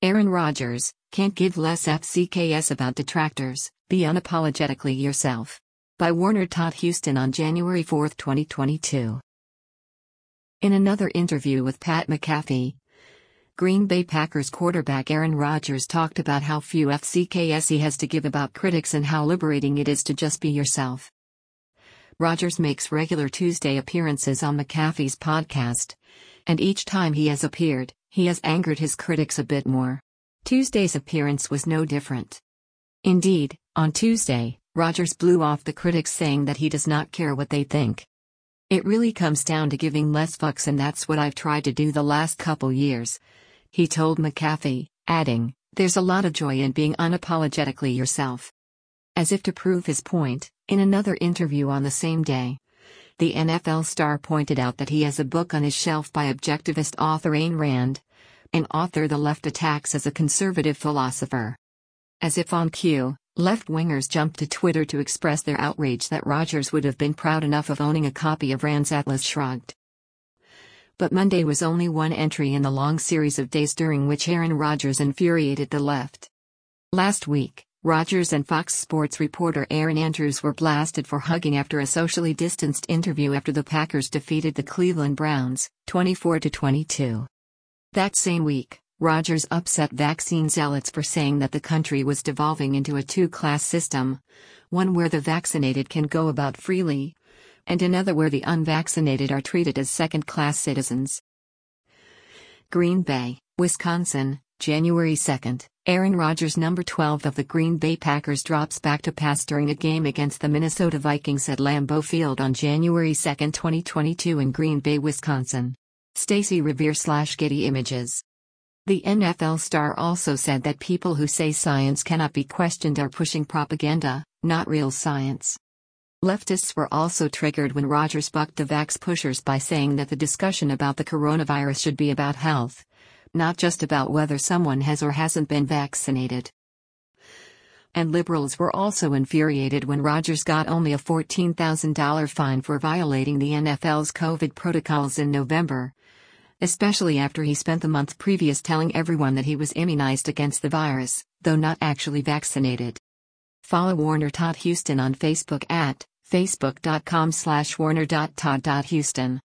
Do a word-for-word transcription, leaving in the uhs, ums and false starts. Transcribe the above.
Aaron Rodgers, can't give less F C K S about detractors, be unapologetically yourself. By Warner Todd Houston on January fourth, twenty twenty-two. In another interview with Pat McAfee, Green Bay Packers quarterback Aaron Rodgers talked about how few F C K S he has to give about critics and how liberating it is to just be yourself. Rodgers makes regular Tuesday appearances on McAfee's podcast, and each time he has appeared, he has angered his critics a bit more. Tuesday's appearance was no different. Indeed, on Tuesday, Rodgers blew off the critics saying that he does not care what they think. It really comes down to giving less fucks, and that's what I've tried to do the last couple years, he told McAfee, adding, "There's a lot of joy in being unapologetically yourself." As if to prove his point, in another interview on the same day, the N F L star pointed out that he has a book on his shelf by objectivist author Ayn Rand, an author the left attacks as a conservative philosopher. As if on cue, left-wingers jumped to Twitter to express their outrage that Rodgers would have been proud enough of owning a copy of Rand's Atlas Shrugged. But Monday was only one entry in the long series of days during which Aaron Rodgers infuriated the left. Last week, Rodgers and Fox Sports reporter Erin Andrews were blasted for hugging after a socially distanced interview after the Packers defeated the Cleveland Browns, twenty-four to twenty-two. That same week, Rodgers upset vaccine zealots for saying that the country was devolving into a two-class system, one where the vaccinated can go about freely, and another where the unvaccinated are treated as second-class citizens. Green Bay, Wisconsin, January second. Aaron Rodgers, number twelve of the Green Bay Packers, drops back to pass during a game against the Minnesota Vikings at Lambeau Field on January second, twenty twenty-two in Green Bay, Wisconsin. Stacey Revere slash Getty Images. The N F L star also said that people who say science cannot be questioned are pushing propaganda, not real science. Leftists were also triggered when Rodgers bucked the vax pushers by saying that the discussion about the coronavirus should be about health, not just about whether someone has or hasn't been vaccinated. And liberals were also infuriated when Rodgers got only a fourteen thousand dollars fine for violating the N F L's COVID protocols in November, especially after he spent the month previous telling everyone that he was immunized against the virus, though not actually vaccinated. Follow Warner Todd Houston on Facebook at facebook dot com slash warner dot todd dot houston.